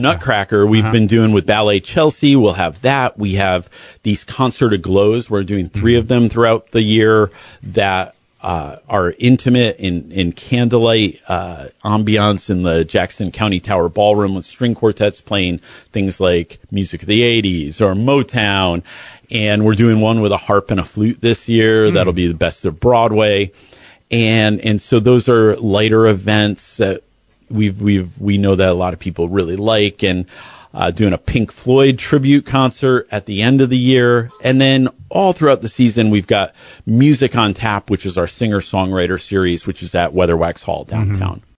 Nutcracker. We've been doing with Ballet Chelsea. We'll have that. We have these Concert of Glows. We're doing 3 of them throughout the year that are intimate in candlelight ambiance in the Jackson County Tower Ballroom with string quartets playing things like music of the 80s or Motown. And we're doing one with a harp and a flute this year. That'll be the best of Broadway. And so those are lighter events that we know that a lot of people really like, and doing a Pink Floyd tribute concert at the end of the year. And then all throughout the season, we've got Music on Tap, which is our singer-songwriter series, which is at Weatherwax Hall downtown.